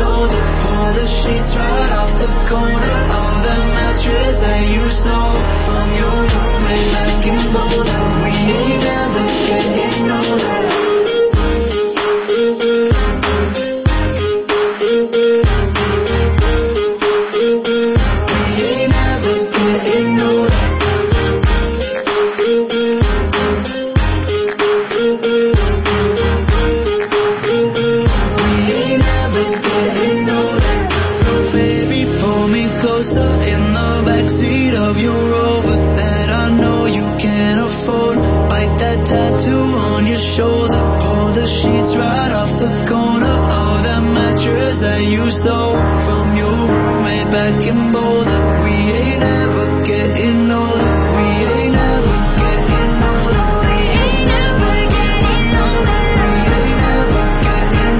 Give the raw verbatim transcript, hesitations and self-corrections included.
shoulder. Pull the sheets right off the corner of the mattress that you stole from your roommate back in Boulder. We ain't never getting older. In the backseat of your Rover that I know you can't afford. Bite that tattoo on your shoulder. Pull the sheets right off the corner of that mattress that you stole from your roommate back in Boulder.